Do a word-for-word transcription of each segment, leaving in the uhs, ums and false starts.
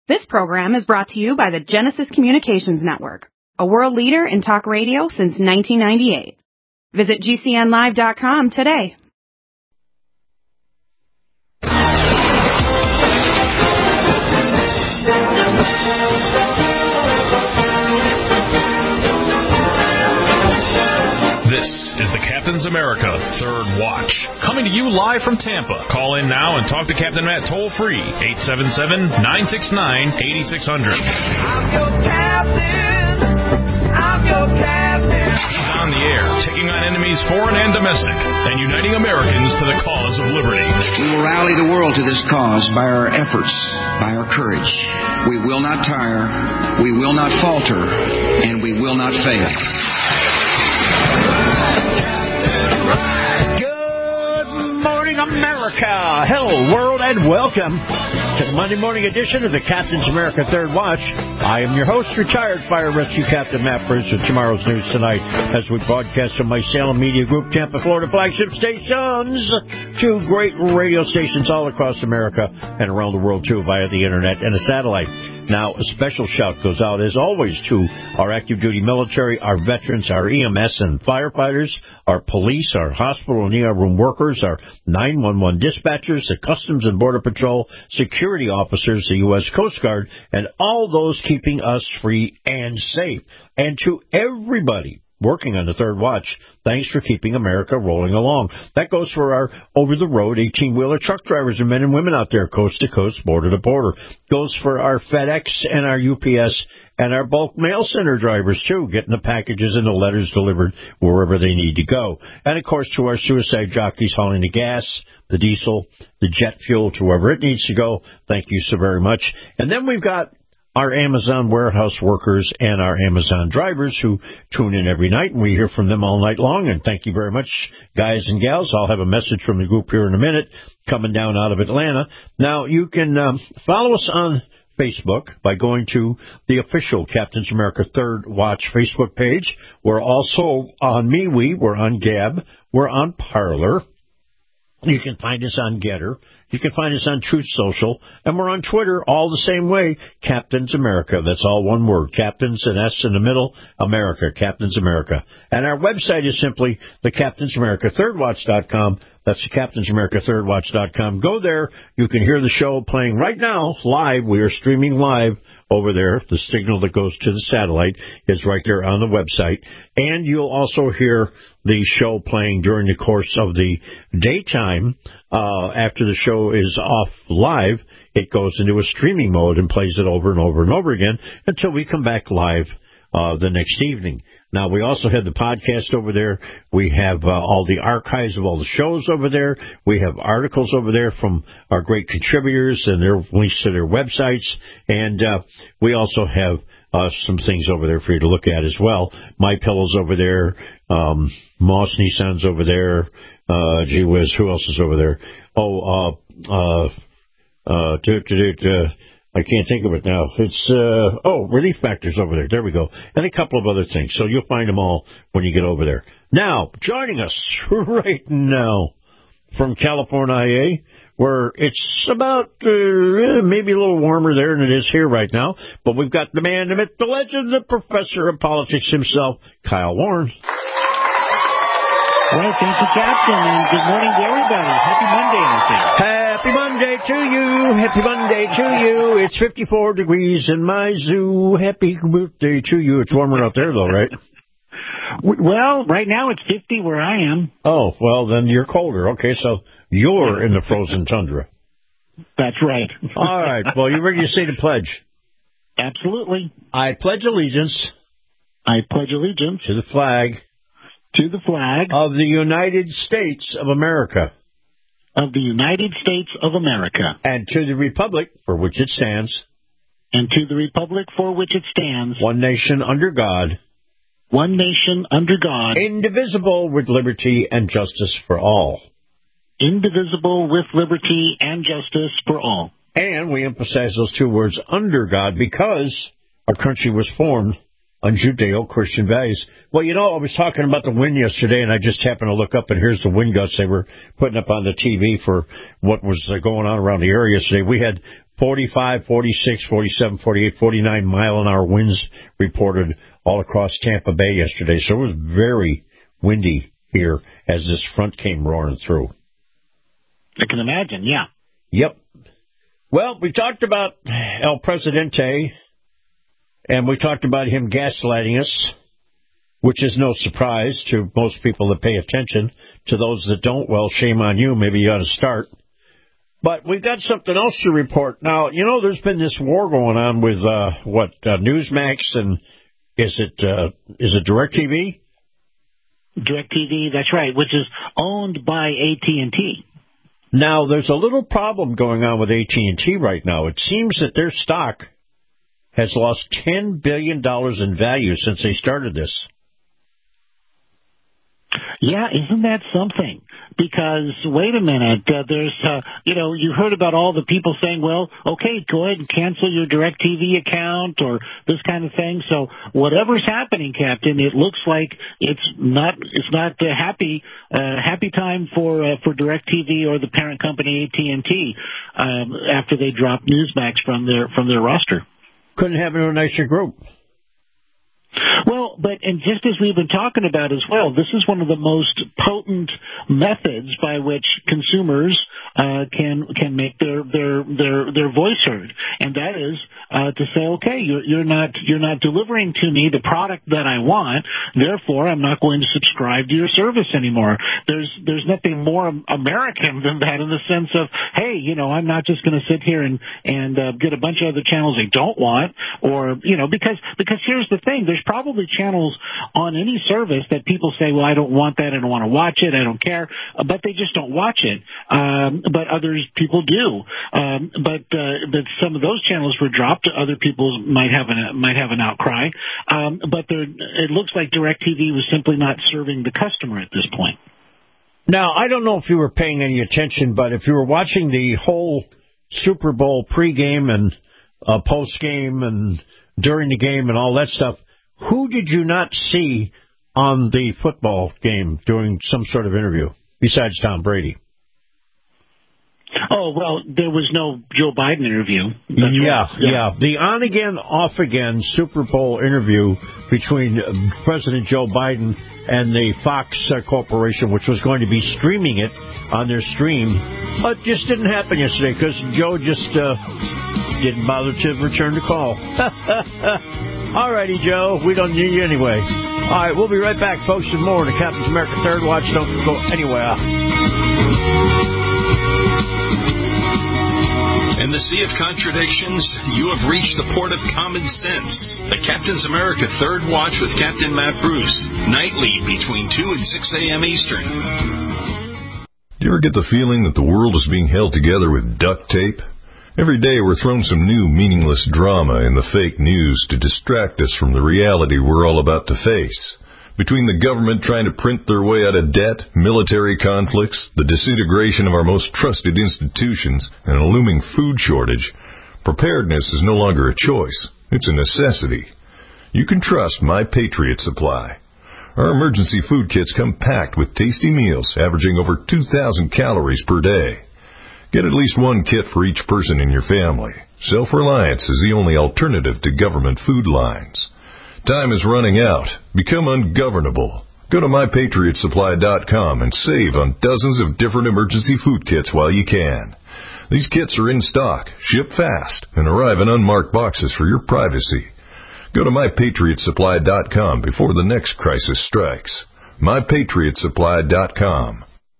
This program is brought to you by the Genesis Communications Network, a world leader in talk radio since nineteen ninety-eight. Visit G C N live dot com today. This is the Captain's America Third Watch, coming to you live from Tampa. Call in now and talk to Captain Matt toll-free, eight seven seven, nine six nine, eight six zero zero. I'm your captain. I'm your captain. He's on the air, taking on enemies foreign and domestic, and uniting Americans to the cause of liberty. We will rally the world to this cause by our efforts, by our courage. We will not tire, we will not falter, and we will not fail. Good morning, America. Hello, world, and welcome to the Monday morning edition of the Captain's America Third Watch. I am your host, retired Fire Rescue Captain Matt Bruce, with tomorrow's news tonight as we broadcast from my Salem Media Group, Tampa, Florida flagship stations, two great radio stations all across America and around the world, too, via the internet and a satellite. Now, a special shout goes out, as always, to our active duty military, our veterans, our E M S and firefighters, our police, our hospital and E R room workers, our nine one one dispatchers, the Customs and Border Patrol, security officers, the U S Coast Guard, and all those keeping us free and safe. And to everybody working on the Third Watch, thanks for keeping America rolling along. That goes for our over-the-road eighteen-wheeler truck drivers and men and women out there, coast to coast, border to border. Goes for our FedEx and our U P S and our bulk mail center drivers, too, getting the packages and the letters delivered wherever they need to go. And, of course, to our suicide jockeys hauling the gas, the diesel, the jet fuel, to wherever it needs to go. Thank you so very much. And then we've got our Amazon warehouse workers and our Amazon drivers who tune in every night, and we hear from them all night long. And thank you very much, guys and gals. I'll have a message from the group here in a minute coming down out of Atlanta. Now, you can um, follow us on Facebook by going to the official Captain's America Third Watch Facebook page. We're also on MeWe. We're on Gab. We're on Parler. You can find us on Getter. You can find us on Truth Social. And we're on Twitter all the same way, Captain's America. That's all one word. Captain's and S in the middle, America, Captain's America. And our website is simply the Captain's America Third Watch dot com. That's the Captain's America Third Watch dot com. Go there. You can hear the show playing right now, live. We are streaming live over there. The signal that goes to the satellite is right there on the website. And you'll also hear the show playing during the course of the daytime. Uh, after the show is off live, it goes into a streaming mode and plays it over and over and over again until we come back live uh, the next evening. Now, we also have the podcast over there. We have uh, all the archives of all the shows over there. We have articles over there from our great contributors and their links to their websites. And uh, we also have uh, some things over there for you to look at as well. My Pillow's over there. Um, Moss Nissan's over there. Uh, gee whiz, who else is over there? Oh, uh, uh, uh, do, do, do, uh, I can't think of it now. It's, uh, oh, Relief Factor's over there. There we go. And a couple of other things. So you'll find them all when you get over there. Now, joining us right now from California, where it's about, uh, maybe a little warmer there than it is here right now. But we've got the man, the myth, the legend, the professor of politics himself, Kyle Warren. Well, thank you, Captain, and good morning to everybody. Happy Monday, I think. Happy Monday to you. Happy Monday to you. It's fifty-four degrees in my zoo. Happy birthday to you. It's warmer out there, though, right? Well, right now it's fifty where I am. Oh, well, then you're colder. Okay, so you're in the frozen tundra. That's right. All right. Well, you ready to say the pledge? Absolutely. I pledge allegiance. I pledge allegiance. To the flag. To the flag. Of the United States of America. Of the United States of America. And to the republic for which it stands. And to the republic for which it stands. One nation under God. One nation under God. Indivisible with liberty and justice for all. Indivisible with liberty and justice for all. And we emphasize those two words, under God, because our country was formed on Judeo-Christian values. Well, you know, I was talking about the wind yesterday, and I just happened to look up, and here's the wind gusts they were putting up on the T V for what was going on around the area yesterday. We had forty-five, forty-six, forty-seven, forty-eight, forty-nine mile an hour winds reported all across Tampa Bay yesterday. So it was very windy here as this front came roaring through. I can imagine, yeah. Yep. Well, we talked about El Presidente, and we talked about him gaslighting us, which is no surprise to most people that pay attention. To those that don't, well, shame on you. Maybe you ought to start. But we've got something else to report. Now, you know, there's been this war going on with, uh, what, uh, Newsmax, and is it, uh, is it DirecTV? DirecTV, that's right, which is owned by A T and T. Now, there's a little problem going on with A T and T right now. It seems that their stock has lost ten billion dollars in value since they started this. Yeah, isn't that something? Because, wait a minute, uh, there's, uh, you know, you heard about all the people saying, well, okay, go ahead and cancel your DirecTV account or this kind of thing. So whatever's happening, Captain, it looks like it's not, it's not a happy, uh, happy time for, uh, for DirecTV or the parent company A T and T, um, after they dropped Newsmax from their, from their roster. Couldn't have a nicer group. Well, but, and just as we've been talking about as well, this is one of the most potent methods by which consumers uh, can can make their their their their voice heard, and that is uh, to say, okay, you're you're not you're not delivering to me the product that I want, therefore I'm not going to subscribe to your service anymore. There's there's nothing more American than that, in the sense of, hey, you know, I'm not just going to sit here and and uh, get a bunch of other channels I don't want, or you know, because because here's the thing, there's probably channels on any service that people say, well, I don't want that, I don't want to watch it, I don't care, but they just don't watch it. Um, but others, people do. Um, but uh, but some of those channels were dropped. Other people might have an might have an outcry. Um, but it looks like DirecTV was simply not serving the customer at this point. Now, I don't know if you were paying any attention, but if you were watching the whole Super Bowl pregame and uh, postgame and during the game and all that stuff, who did you not see on the football game doing some sort of interview besides Tom Brady? Oh, well, there was no Joe Biden interview. That's yeah, right. yeah, yeah. The on-again, off-again Super Bowl interview between President Joe Biden and the Fox uh, Corporation, which was going to be streaming it on their stream, but just didn't happen yesterday because Joe just uh, didn't bother to return the call. All righty, Joe. We don't need you anyway. All right, we'll be right back, folks, with more of the Captain's America Third Watch. Don't go anywhere. In the sea of contradictions, you have reached the port of common sense. The Captain's America Third Watch with Captain Matt Bruce, nightly between two and six a.m. Eastern. Do you ever get the feeling that the world is being held together with duct tape? Every day we're thrown some new meaningless drama in the fake news to distract us from the reality we're all about to face. Between the government trying to print their way out of debt, military conflicts, the disintegration of our most trusted institutions, and a looming food shortage, preparedness is no longer a choice. It's a necessity. You can trust My Patriot Supply. Our emergency food kits come packed with tasty meals averaging over two thousand calories per day. Get at least one kit for each person in your family. Self-reliance is the only alternative to government food lines. Time is running out. Become ungovernable. Go to my patriot supply dot com and save on dozens of different emergency food kits while you can. These kits are in stock, ship fast, and arrive in unmarked boxes for your privacy. Go to my patriot supply dot com before the next crisis strikes. my patriot supply dot com.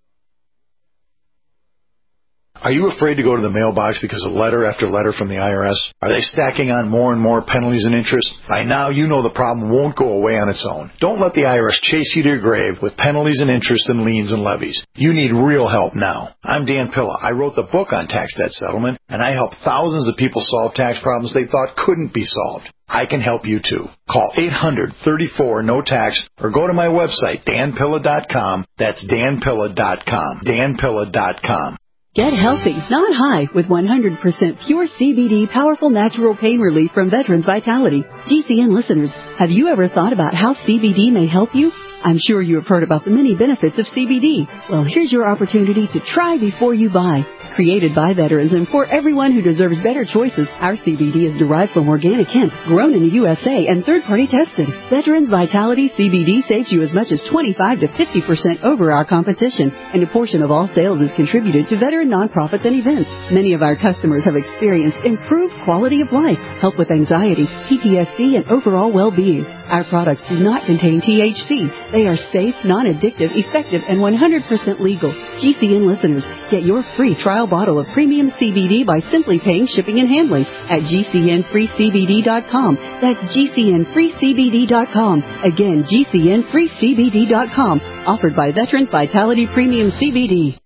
Are you afraid to go to the mailbox because of letter after letter from the I R S? Are they stacking on more and more penalties and interest? By now, you know the problem won't go away on its own. Don't let the I R S chase you to your grave with penalties and interest and liens and levies. You need real help now. I'm Dan Pilla. I wrote the book on tax debt settlement, and I help thousands of people solve tax problems they thought couldn't be solved. I can help you too. Call eight hundred, thirty-four, no tax or go to my website, dan pilla dot com. That's dan pilla dot com. dan pilla dot com. Get healthy, not high, with one hundred percent pure C B D powerful natural pain relief from Veterans Vitality. G C N listeners, have you ever thought about how C B D may help you? I'm sure you have heard about the many benefits of C B D. Well, here's your opportunity to try before you buy. Created by veterans and for everyone who deserves better choices, our C B D is derived from organic hemp, grown in the U S A and third-party tested. Veterans Vitality C B D saves you as much as twenty-five to fifty percent over our competition, and a portion of all sales is contributed to veteran nonprofits and events. Many of our customers have experienced improved quality of life, help with anxiety, P T S D, and overall well-being. Our products do not contain T H C. They are safe, non-addictive, effective, and one hundred percent legal. G C N listeners, get your free trial bottle of premium C B D by simply paying shipping and handling at G C N free C B D dot com. That's G C N free C B D dot com. Again, G C N free C B D dot com. Offered by Veterans Vitality Premium C B D.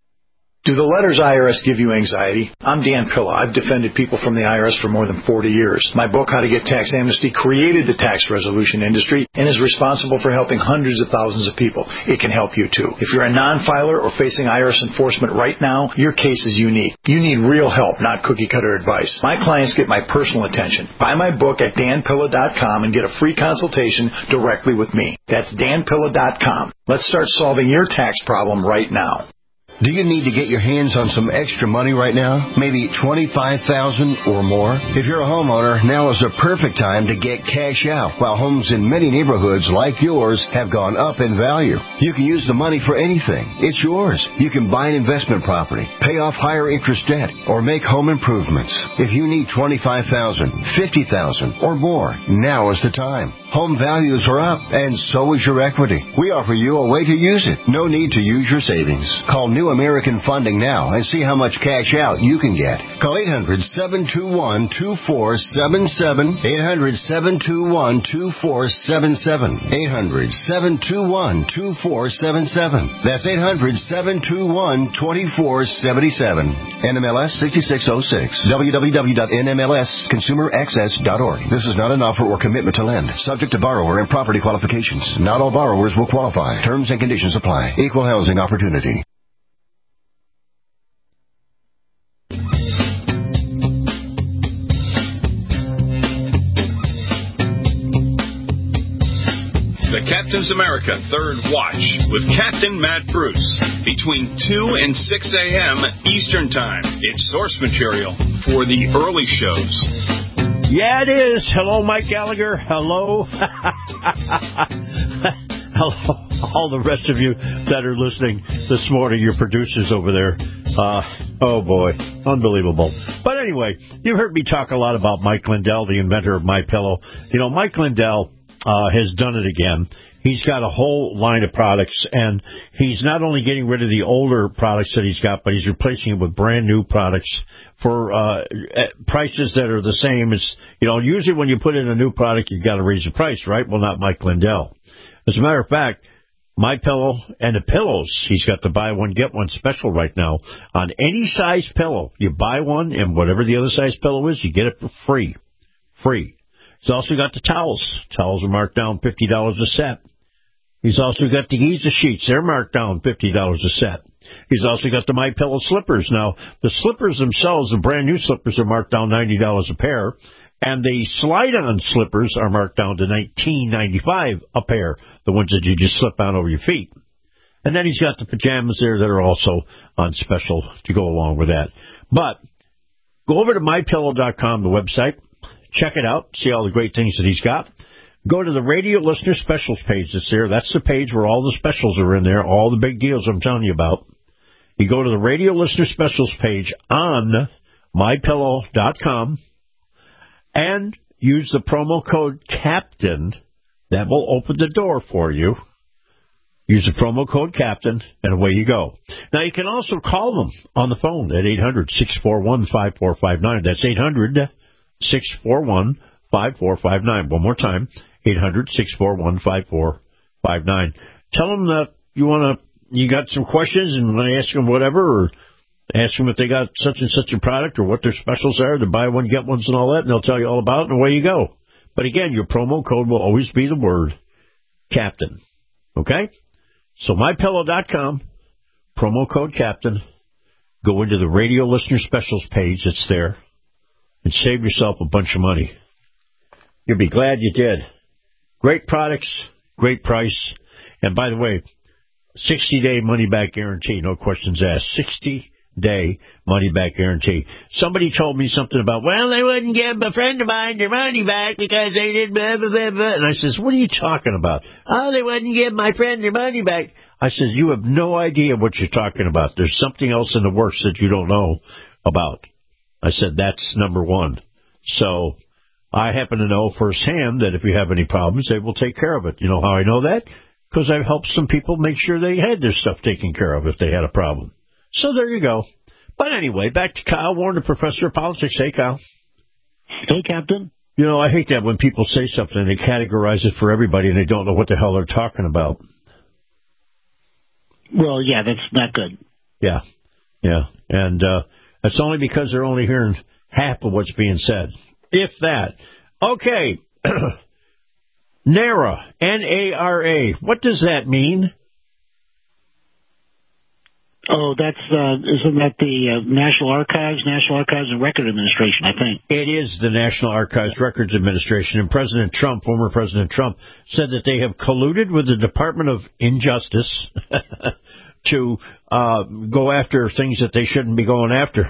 Do the letters I R S give you anxiety? I'm Dan Pilla. I've defended people from the I R S for more than forty years. My book, How to Get Tax Amnesty, created the tax resolution industry and is responsible for helping hundreds of thousands of people. It can help you too. If you're a non-filer or facing I R S enforcement right now, your case is unique. You need real help, not cookie-cutter advice. My clients get my personal attention. Buy my book at Dan Pilla dot com and get a free consultation directly with me. That's Dan Pilla dot com. Let's start solving your tax problem right now. Do you need to get your hands on some extra money right now? Maybe twenty-five thousand dollars or more? If you're a homeowner, now is the perfect time to get cash out while homes in many neighborhoods like yours have gone up in value. You can use the money for anything. It's yours. You can buy an investment property, pay off higher interest debt, or make home improvements. If you need twenty-five thousand dollars, fifty thousand dollars or more, now is the time. Home values are up, and so is your equity. We offer you a way to use it. No need to use your savings. Call New American Funding now and see how much cash out you can get. Call eight hundred, seven two one, two four seven seven, eight hundred, seven two one, two four seven seven, eight hundred, seven two one, two four seven seven. That's eight hundred, seven two one, two four seven seven. N M L S sixty-six oh six. w w w dot n m l s consumer access dot org. This is not an offer or commitment to lend. Subject to borrower and property qualifications. Not all borrowers will qualify. Terms and conditions apply. Equal housing opportunity. The Captain's America Third Watch with Captain Matt Bruce between two and six a.m. Eastern Time. It's source material for the early shows. Yeah, it is. Hello, Mike Gallagher. Hello. Hello, all the rest of you that are listening this morning, your producers over there. Uh, oh, boy. Unbelievable. But anyway, you've heard me talk a lot about Mike Lindell, the inventor of MyPillow. You know, Mike Lindell uh, has done it again. He's got a whole line of products, and he's not only getting rid of the older products that he's got, but he's replacing it with brand new products for uh prices that are the same. As you know, usually when you put in a new product, you've got to raise the price, right? Well, not Mike Lindell. As a matter of fact, MyPillow and the pillows, he's got the buy one, get one special right now on any size pillow. You buy one, and whatever the other size pillow is, you get it for free. Free. He's also got the towels. Towels are marked down fifty dollars a set. He's also got the Giza sheets. They're marked down fifty dollars a set. He's also got the MyPillow slippers. Now, the slippers themselves, the brand new slippers, are marked down ninety dollars a pair. And the slide-on slippers are marked down to nineteen ninety-five a pair, the ones that you just slip on over your feet. And then he's got the pajamas there that are also on special to go along with that. But go over to my pillow dot com, the website. Check it out. See all the great things that he's got. Go to the radio listener specials page that's there. That's the page where all the specials are in there, all the big deals I'm telling you about. You go to the radio listener specials page on my pillow dot com and use the promo code CAPTAIN. That will open the door for you. Use the promo code CAPTAIN, and away you go. Now, you can also call them on the phone at eight hundred, six four one, five four five nine. That's eight hundred, six four one, five four five nine. One more time, eight hundred, six four one, five four five nine. Tell them that you want to, you got some questions and want to ask them whatever, or ask them if they got such and such a product or what their specials are, the buy one, get ones and all that, and they'll tell you all about it, and away you go. But again, your promo code will always be the word CAPTAIN. Okay? So my pillow dot com, promo code CAPTAIN. Go into the radio listener specials page that's there and save yourself a bunch of money. You'll be glad you did. Great products, great price. And by the way, sixty-day money-back guarantee, no questions asked. sixty-day money-back guarantee. Somebody told me something about, well, they wouldn't give a friend of mine their money back because they did blah, blah, blah, blah. And I says, what are you talking about? Oh, they wouldn't give my friend their money back. I says, you have no idea what you're talking about. There's something else in the works that you don't know about. I said, that's number one. So I happen to know firsthand that if you have any problems, they will take care of it. You know how I know that? Because I've helped some people make sure they had their stuff taken care of if they had a problem. So there you go. But anyway, back to Kyle Warner, Professor of Politics. Hey, Kyle. Hey, Captain. You know, I hate that when people say something and they categorize it for everybody and they don't know what the hell they're talking about. Well, yeah, that's not good. Yeah, yeah. And uh, that's only because they're only hearing half of what's being said, if that. Okay. NARA, N A R A. What does that mean? Oh, that's, uh, isn't that the uh, National Archives, National Archives and Record Administration, I think? It is the National Archives Records Administration, and President Trump, former President Trump, said that they have colluded with the Department of Injustice to uh, go after things that they shouldn't be going after.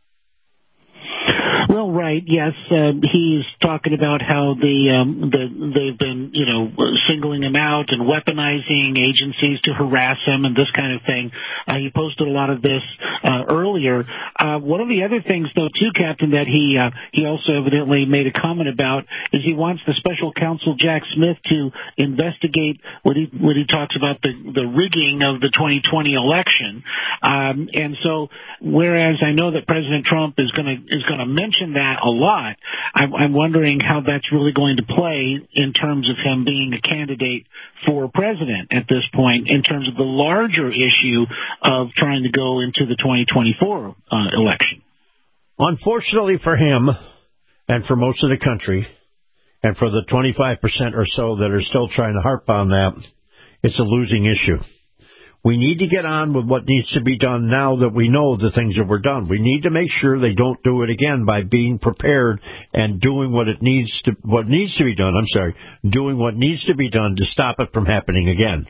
Well, right, yes. Uh, he's talking about how the, um, the they've been, you know, singling him out and weaponizing agencies to harass him and this kind of thing. Uh, he posted a lot of this uh, earlier. Uh, one of the other things, though, too, Captain, that he uh, he also evidently made a comment about is he wants the special counsel Jack Smith to investigate what he what he talks about the the rigging of the twenty twenty election. Um, and so, whereas I know that President Trump is going to is going to mention that a lot, I'm, I'm wondering how that's really going to play in terms of him being a candidate for president at this point, in terms of the larger issue of trying to go into the twenty twenty-four uh, election. Unfortunately for him, and for most of the country, and for the twenty-five percent or so that are still trying to harp on that, it's a losing issue. We need to get on with what needs to be done now that we know the things that were done. We need to make sure they don't do it again by being prepared and doing what it needs to, what needs to be done. I'm sorry, doing what needs to be done to stop it from happening again.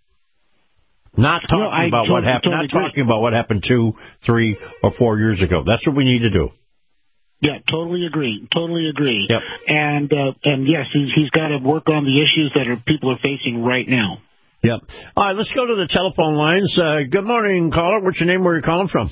Not talking no, about totally, what happened. Totally not agree. talking about what happened two, three, or four years ago. That's what we need to do. Yeah, totally agree. Totally agree. Yep. And uh, and yes, he's he's got to work on the issues that are people are facing right now. Yep. All right, let's go to the telephone lines. Uh, good morning, caller. What's your name? Where are you calling from?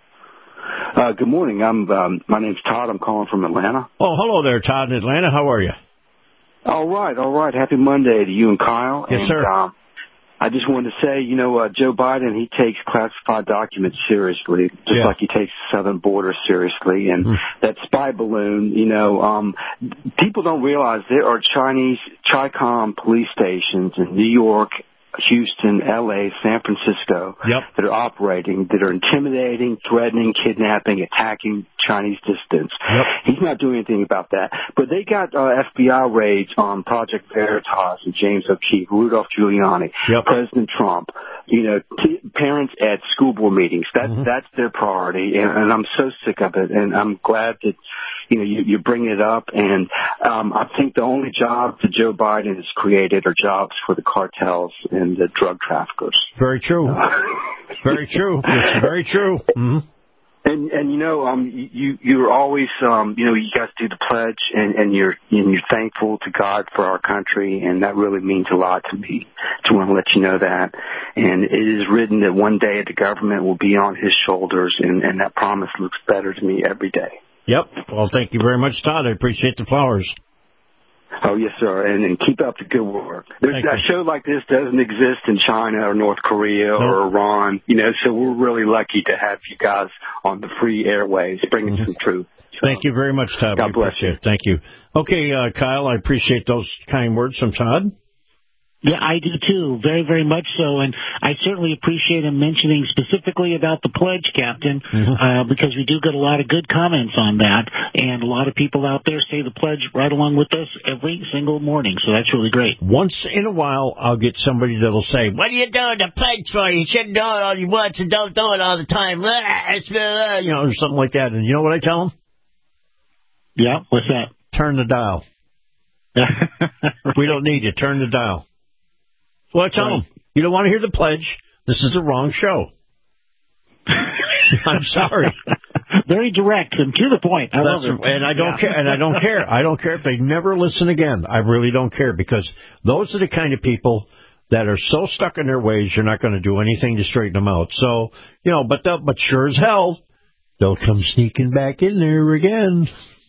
Uh, good morning. I'm um, my name's Todd. I'm calling from Atlanta. Oh, hello there, Todd in Atlanta. How are you? All right, all right. Happy Monday to you and Kyle. Yes, and, sir. Um, I just wanted to say, you know, uh, Joe Biden, he takes classified documents seriously, just yeah. like he takes the southern border seriously. And mm. that spy balloon, you know, um, people don't realize there are Chinese Chi-Com police stations in New York, Houston, L A, San Francisco yep. that are operating, that are intimidating, threatening, kidnapping, attacking Chinese dissidents. Yep. He's not doing anything about that. But they got uh, F B I raids on Project Veritas and James O'Keefe, Rudolph Giuliani, yep. President Trump, you know, t- parents at school board meetings. That's, mm-hmm. that's their priority, and, and I'm so sick of it. And I'm glad that, you know, you, you bring it up. And um, I think the only jobs that Joe Biden has created are jobs for the cartels and the drug traffickers. Very true. very true. It's very true. Mm-hmm. And and you know, um, you you're always, um, you know, you guys do the pledge, and and you're and you're thankful to God for our country, and that really means a lot to me. Just want to let you know that. And it is written that one day the government will be on His shoulders, and and that promise looks better to me every day. Yep. Well, thank you very much, Todd. I appreciate the flowers. Oh, yes, sir, and, and keep up the good work. There's, a show like this doesn't exist in China or North Korea nope. or Iran, you know, so we're really lucky to have you guys on the free airways bringing mm-hmm. some truth. So, thank you very much, Todd. God we bless appreciate you. It. Thank you. Okay, uh, Kyle, I appreciate those kind words from Todd. Yeah, I do too, very, very much so, and I certainly appreciate him mentioning specifically about the pledge, Captain, mm-hmm. uh, because we do get a lot of good comments on that, and a lot of people out there say the pledge right along with us every single morning, so that's really great. Once in a while, I'll get somebody that'll say, what are you doing the pledge for? You shouldn't do it all you want and don't do it all the time, you know, or something like that, and you know what I tell them? Yeah, what's that? Turn the dial. We don't need you. Turn the dial. Well, I tell right. them, You don't want to hear the pledge? This is the wrong show. I'm sorry. Very direct and to the point. I love That's, it. And I don't yeah. care. And I don't care. I don't care if they never listen again. I really don't care, because those are the kind of people that are so stuck in their ways, you're not going to do anything to straighten them out. So, you know, but they'll, but sure as hell, they'll come sneaking back in there again.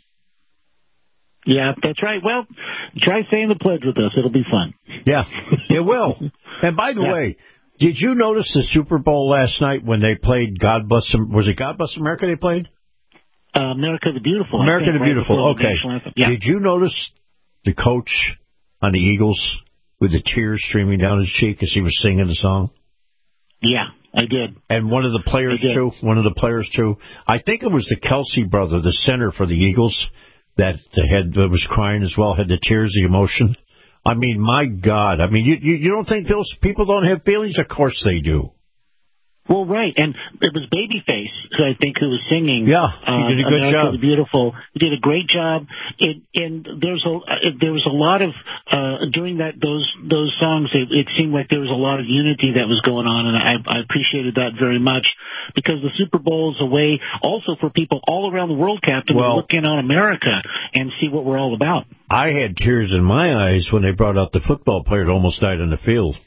Yeah, that's right. Well, try saying the pledge with us. It'll be fun. Yeah, it will. And by the yeah. way, did you notice the Super Bowl last night when they played God Bless, was it God Bless America they played? Uh, America the Beautiful. America think, the right Beautiful, okay. The yeah. Did you notice the coach on the Eagles with the tears streaming down his cheek as he was singing the song? Yeah, I did. And one of the players, too, one of the players, too, I think it was the Kelsey brother, the center for the Eagles, that had that was crying as well, had the tears, the emotion. I mean, my God. I mean, you, you you don't think those people don't have feelings? Of course they do. Well, right, and it was Babyface, who I think who was singing. Yeah, he did a good America job. The Beautiful. He did a great job. It, and there's a there was a lot of uh, during that those those songs. It, it seemed like there was a lot of unity that was going on, and I, I appreciated that very much, because the Super Bowl is a way also for people all around the world, Captain, well, to look in on America and see what we're all about. I had tears in my eyes when they brought out the football player that almost died on the field.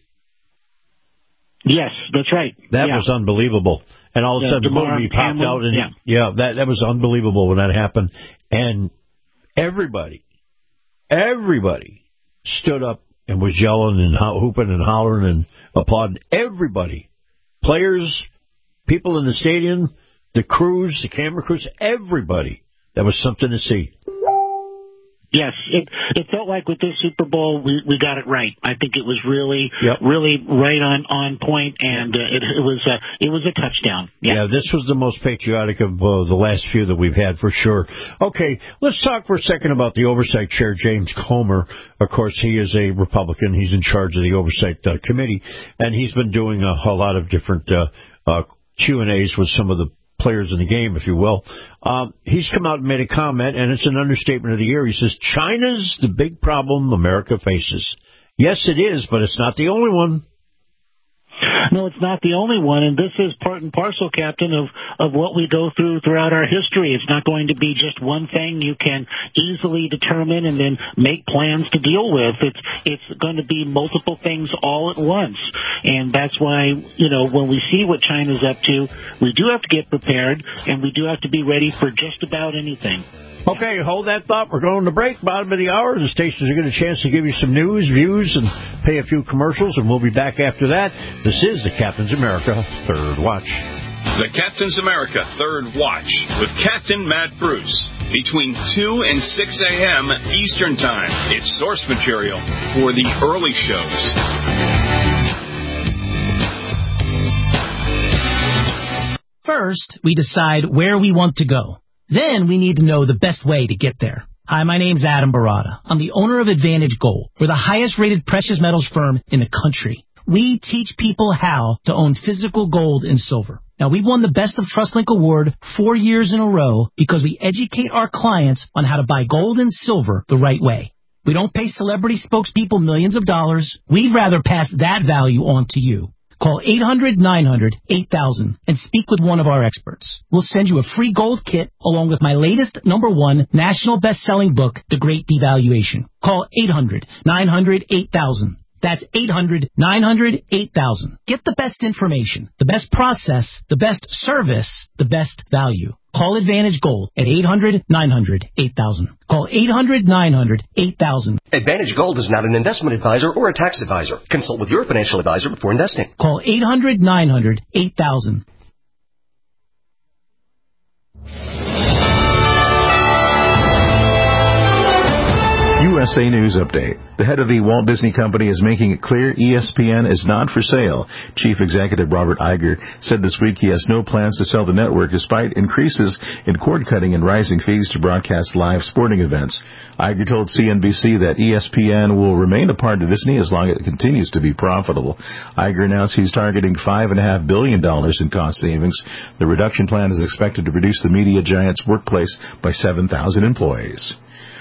Yes, that's right. That yeah. was unbelievable. And all of a yeah, sudden the movie popped Hamlin, out. and yeah. yeah, that that was unbelievable when that happened. And everybody, everybody stood up and was yelling and ho- hooping and hollering and applauding. Everybody. Players, people in the stadium, the crews, the camera crews, everybody. That was something to see. Yes, it it felt like with this Super Bowl we we got it right. I think it was really yep. really right on on point, and uh, it, it was uh, it was a touchdown. Yeah. yeah, this was the most patriotic of uh, the last few that we've had for sure. Okay, let's talk for a second about the Oversight Chair, James Comer. Of course, he is a Republican. He's in charge of the Oversight uh, Committee, and he's been doing a, a lot of different uh, uh, Q and A's with some of the players in the game, if you will. Um, he's come out and made a comment, and it's an understatement of the year. He says, China's the big problem America faces. Yes, it is, but it's not the only one. No, it's not the only one, and this is part and parcel, Captain, of, of what we go through throughout our history. It's not going to be just one thing you can easily determine and then make plans to deal with. It's it's going to be multiple things all at once, and that's why, you know, when we see what China's up to, we do have to get prepared, and we do have to be ready for just about anything. Okay, hold that thought. We're going to break. Bottom of the hour. The stations are getting a chance to give you some news, views, and pay a few commercials, and we'll be back after that. This is the Captain's America Third Watch. The Captain's America Third Watch with Captain Matt Bruce. Between two and six a.m. Eastern Time. It's source material for the early shows. First, we decide where we want to go. Then we need to know the best way to get there. Hi, my name's Adam Barada. I'm the owner of Advantage Gold. We're the highest rated precious metals firm in the country. We teach people how to own physical gold and silver. Now, we've won the Best of TrustLink Award four years in a row because we educate our clients on how to buy gold and silver the right way. We don't pay celebrity spokespeople millions of dollars. We'd rather pass that value on to you. Call eight hundred nine hundred eight thousand and speak with one of our experts. We'll send you a free gold kit along with my latest number one national best-selling book, The Great Devaluation. Call eight hundred nine hundred eight thousand. That's eight hundred nine hundred eight thousand. Get the best information, the best process, the best service, the best value. Call Advantage Gold at eight hundred nine hundred eight thousand. Call eight hundred nine hundred eight thousand. Advantage Gold is not an investment advisor or a tax advisor. Consult with your financial advisor before investing. Call eight hundred nine hundred eight thousand. U S A News Update. The head of the Walt Disney Company is making it clear E S P N is not for sale. Chief Executive Robert Iger said this week he has no plans to sell the network despite increases in cord-cutting and rising fees to broadcast live sporting events. Iger told C N B C that E S P N will remain a part of Disney as long as it continues to be profitable. Iger announced he's targeting five point five billion dollars in cost savings. The reduction plan is expected to reduce the media giant's workplace by seven thousand employees.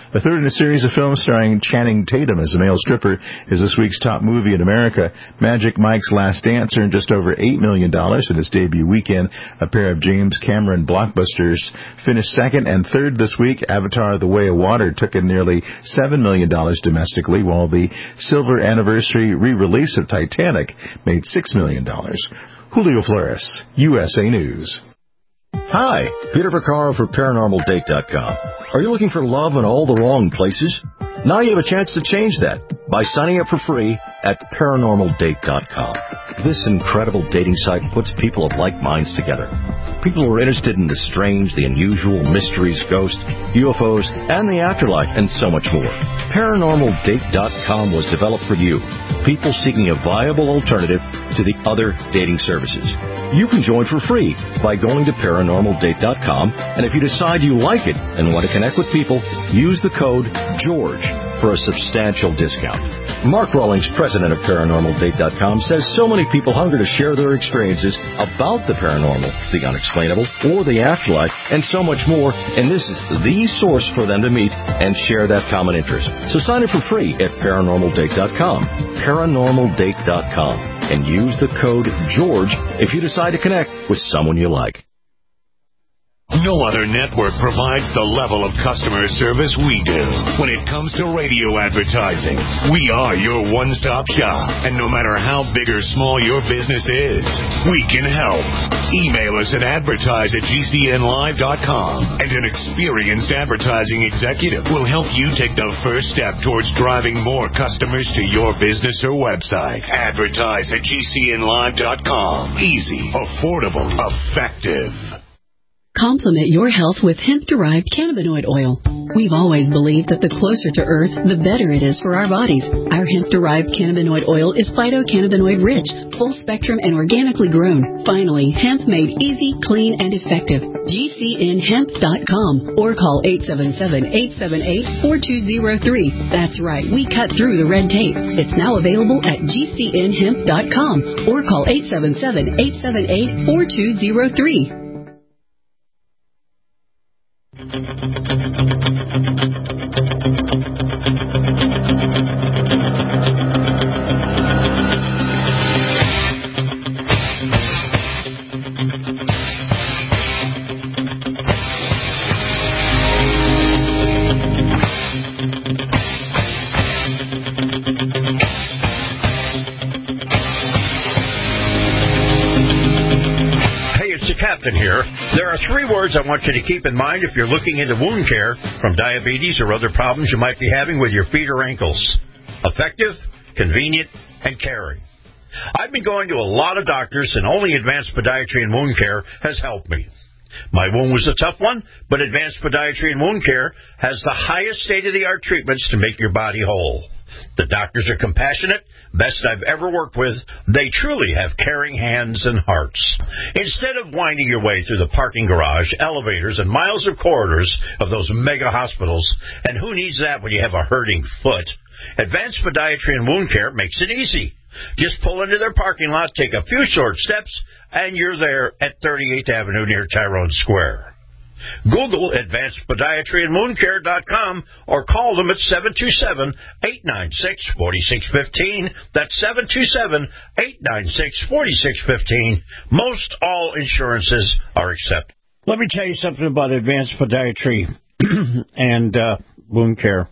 The third in a series of films starring Channing Tatum as a male stripper is this week's top movie in America. Magic Mike's Last Dance earned just over eight million dollars in its debut weekend. A pair of James Cameron blockbusters finished second and third this week. Avatar: The Way of Water took in nearly seven million dollars domestically, while the silver anniversary re-release of Titanic made six million dollars. Julio Flores, U S A News. Hi, Peter Vaccaro for Paranormal Date dot com. Are you looking for love in all the wrong places? Now you have a chance to change that by signing up for free at Paranormal Date dot com. This incredible dating site puts people of like minds together. People who are interested in the strange, the unusual, mysteries, ghosts, U F Os, and the afterlife, and so much more. Paranormal Date dot com was developed for you, people seeking a viable alternative to the other dating services. You can join for free by going to Paranormal Date dot com, and if you decide you like it and want to connect with people, use the code GEORGE for a substantial discount. Mark Rawlings, president of Paranormal Date dot com, says so many people hunger to share their experiences about the paranormal, the unexplainable, or the afterlife, and so much more, and this is the source for them to meet and share that common interest. So sign up for free at Paranormal Date dot com, Paranormal Date dot com, and use the code GEORGE if you decide to connect with someone you like. No other network provides the level of customer service we do. When it comes to radio advertising, we are your one-stop shop. And no matter how big or small your business is, we can help. Email us at advertise at G C N live dot com, and an experienced advertising executive will help you take the first step towards driving more customers to your business or website. Advertise at G C N live dot com. Easy, affordable, effective. Complement your health with hemp-derived cannabinoid oil. We've always believed that the closer to Earth, the better it is for our bodies. Our hemp-derived cannabinoid oil is phytocannabinoid-rich, full-spectrum, and organically grown. Finally, hemp made easy, clean, and effective. G C N hemp dot com or call eight seven seven, eight seven eight, four two zero three. That's right, we cut through the red tape. It's now available at G C N hemp dot com or call eight seven seven, eight seven eight, four two zero three. Captain here. There are three words I want you to keep in mind if you're looking into wound care from diabetes or other problems you might be having with your feet or ankles. Effective, convenient, and caring. I've been going to a lot of doctors, and only Advanced Podiatry and Wound Care has helped me. My wound was a tough one, but Advanced Podiatry and Wound Care has the highest state-of-the-art treatments to make your body whole. The doctors are compassionate, best I've ever worked with. They truly have caring hands and hearts. Instead of winding your way through the parking garage, elevators, and miles of corridors of those mega hospitals, and who needs that when you have a hurting foot, Advanced Podiatry and Wound Care makes it easy. Just pull into their parking lot, take a few short steps, and you're there at thirty-eighth Avenue near Tyrone Square. Google Advanced Podiatry and Wound Care dot com or call them at seven two seven, eight nine six, four six one five. That's seven two seven, eight nine six, four six one five. Most all insurances are accepted. Let me tell you something about Advanced Podiatry and uh, Wound Care.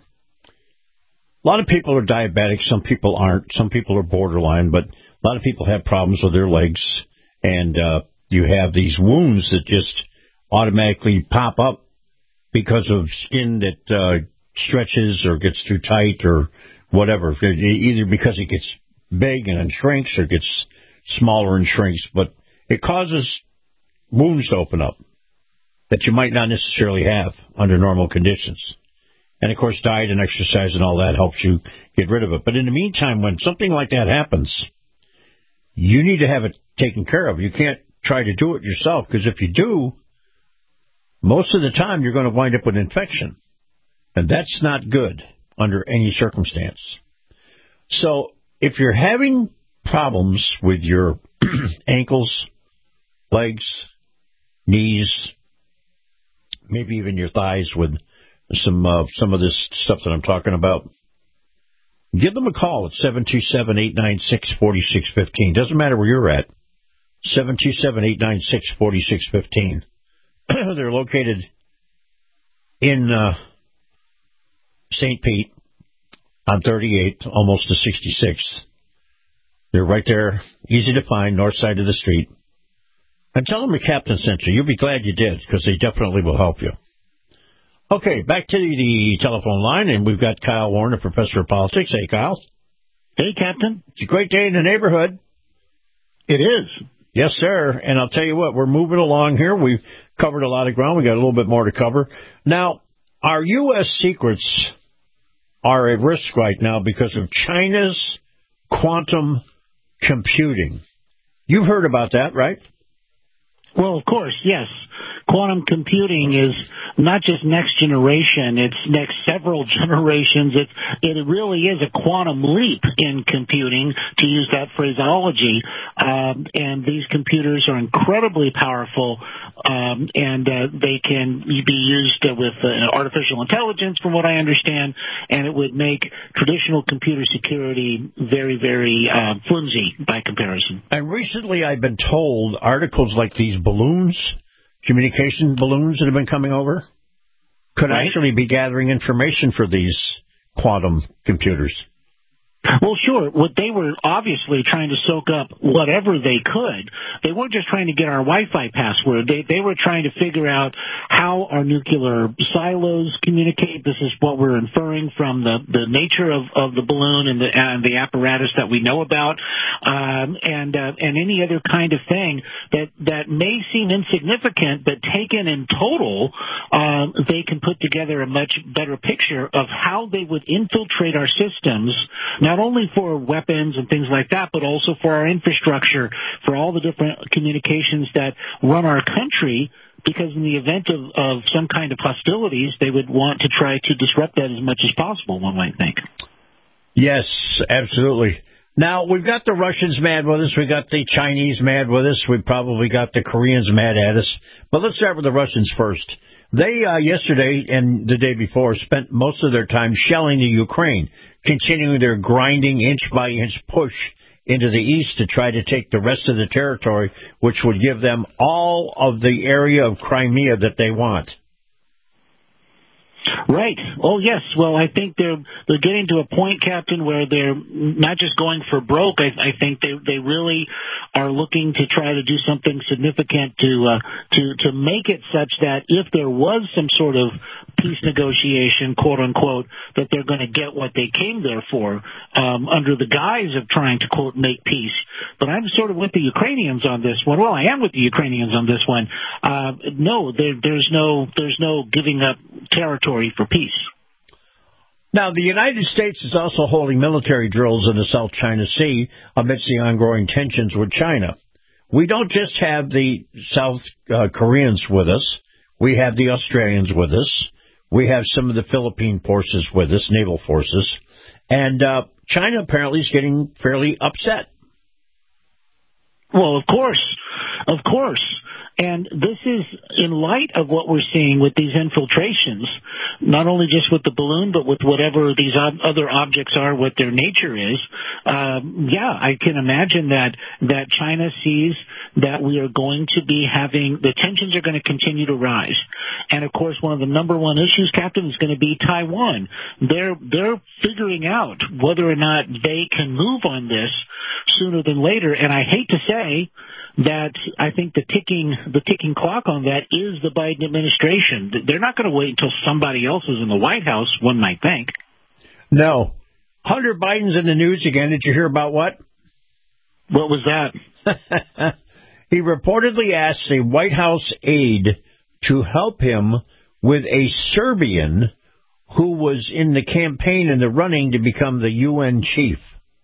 A lot of people are diabetic. Some people aren't. Some people are borderline, but a lot of people have problems with their legs. And uh, you have these wounds that just automatically pop up because of skin that uh, stretches or gets too tight or whatever. Either because it gets big and then shrinks or gets smaller and shrinks. But it causes wounds to open up that you might not necessarily have under normal conditions. And, of course, diet and exercise and all that helps you get rid of it. But in the meantime, when something like that happens, you need to have it taken care of. You can't try to do it yourself, because if you do, most of the time you're going to wind up with infection. And that's not good under any circumstance. So if you're having problems with your ankles, legs, knees, maybe even your thighs with some uh, some of this stuff that I'm talking about, give them a call at seven two seven, eight nine six, four six one five. Doesn't matter where you're at. seven two seven, eight nine six, four six one five. They're located in uh, Saint Pete on thirty-eighth, almost to sixty-sixth. They're right there, easy to find, north side of the street. And tell them the captain sent you. You'll be glad you did, because they definitely will help you. Okay, back to the telephone line, and we've got Kyle Warren, a professor of politics. Hey, Kyle. Hey, Captain. It's a great day in the neighborhood. It is. Yes, sir. And I'll tell you what, we're moving along here. We've covered a lot of ground. We got a little bit more to cover. Now, our U S secrets are at risk right now because of China's quantum computing. You've heard about that, right? Well, of course, yes. Quantum computing is not just next generation, it's next several generations. It, it really is a quantum leap in computing, to use that phraseology. Um, and these computers are incredibly powerful, um, and uh, they can be used uh, with uh, artificial intelligence, from what I understand, and it would make traditional computer security very, very uh, flimsy by comparison. And recently I've been told articles like these balloons, communication balloons that have been coming over, could right. actually be gathering information for these quantum computers. Well, sure. What they were obviously trying to soak up whatever they could. They weren't just trying to get our Wi-Fi password. They they were trying to figure out how our nuclear silos communicate. This is what we're inferring from the, the nature of, of the balloon and the and the apparatus that we know about, um, and uh, and any other kind of thing that that may seem insignificant, but taken in total, um, they can put together a much better picture of how they would infiltrate our systems. Not only for weapons and things like that, but also for our infrastructure, for all the different communications that run our country, because in the event of, of some kind of hostilities, they would want to try to disrupt that as much as possible, one might think. Yes, absolutely. Now, we've got the Russians mad with us. We've got the Chinese mad with us. We've probably got the Koreans mad at us. But let's start with the Russians first. They, uh, yesterday and the day before, spent most of their time shelling the Ukraine, continuing their grinding inch-by-inch push into the east to try to take the rest of the territory, which would give them all of the area of Crimea that they want. Right. Oh, yes. Well, I think they're they're getting to a point, Captain, where they're not just going for broke. I, I think they they really are looking to try to do something significant to uh, to to make it such that if there was some sort of peace negotiation, quote unquote, that they're going to get what they came there for, um, under the guise of trying to, quote, make peace. But I'm sort of with the Ukrainians on this one. Well, I am with the Ukrainians on this one. Uh, no, there, there's no there's no giving up territory for peace. Now, the United States is also holding military drills in the South China Sea amidst the ongoing tensions with China. We don't just have the South uh, Koreans with us. We have the Australians with us. We have some of the Philippine forces with us, naval forces. And uh, China apparently is getting fairly upset. Well, of course. Of course. And this is in light of what we're seeing with these infiltrations, not only just with the balloon, but with whatever these ob- other objects are, what their nature is. Um, yeah, I can imagine that, that China sees that we are going to be having, the tensions are going to continue to rise. And of course, one of the number one issues, Captain, is going to be Taiwan. They're, they're figuring out whether or not they can move on this sooner than later. And I hate to say that I think the ticking the ticking clock on that is the Biden administration. They're not going to wait until somebody else is in the White House, one might think. No. Hunter Biden's in the news again. Did you hear about what? What was that? He reportedly asked a White House aide to help him with a Serbian who was in the campaign in the running to become the U N chief.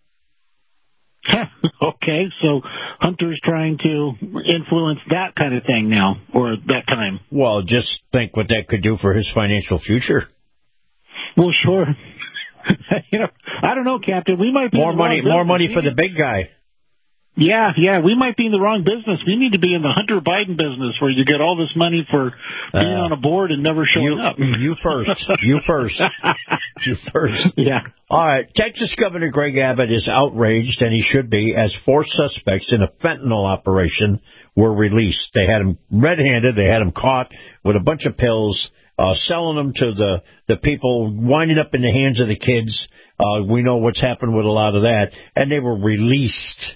Okay, so Hunter's trying to influence that kind of thing now, or that time. Well, just think what that could do for his financial future. Well, sure. you know, I don't know, Captain. We might be more money. More money for the big guy. Yeah, yeah, we might be in the wrong business. We need to be in the Hunter Biden business where you get all this money for being uh, on a board and never showing you, up. You first. You first. You first. Yeah. All right. Texas Governor Greg Abbott is outraged, and he should be, as four suspects in a fentanyl operation were released. They had him red-handed. They had him caught with a bunch of pills, uh, selling them to the, the people, winding up in the hands of the kids. Uh, we know what's happened with a lot of that. And they were released.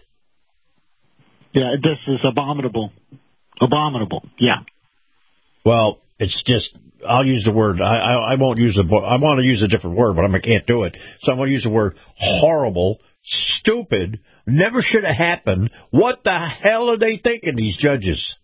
Yeah, this is abominable. Abominable, yeah. Well, it's just, I'll use the word, I, I, I won't use the, I want to use a different word, but I can't do it. So I'm going to use the word horrible, stupid, never should have happened. What the hell are they thinking, these judges?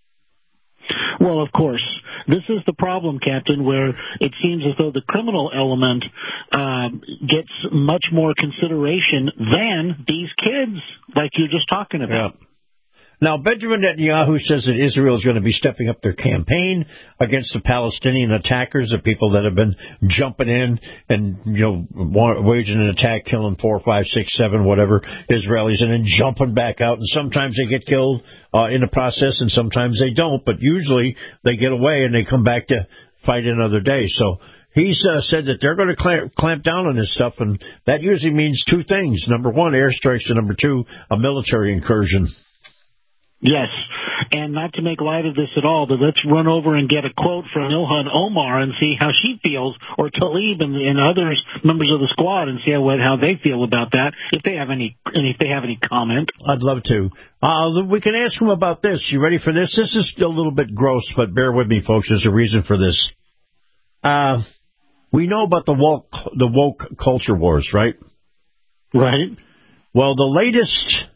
Well, of course. This is the problem, Captain, where it seems as though the criminal element um, gets much more consideration than these kids, like you're just talking about. Yeah. Now, Benjamin Netanyahu says that Israel is going to be stepping up their campaign against the Palestinian attackers, the people that have been jumping in and, you know, waging an attack, killing four, five, six, seven, whatever Israelis, and then jumping back out. And sometimes they get killed uh, in the process, and sometimes they don't. But usually they get away and they come back to fight another day. So he's uh, said that they're going to clamp, clamp down on this stuff, and that usually means two things. Number one, airstrikes, and number two, a military incursion. Yes, and not to make light of this at all, but let's run over and get a quote from Ilhan Omar and see how she feels, or Tlaib and, and others, members of the squad, and see how, how they feel about that, if they have any, and if they have any comment. I'd love to. Uh, we can ask them about this. You ready for this? This is still a little bit gross, but bear with me, folks. There's a reason for this. Uh, we know about the woke, the woke culture wars, right? Right. Well, the latest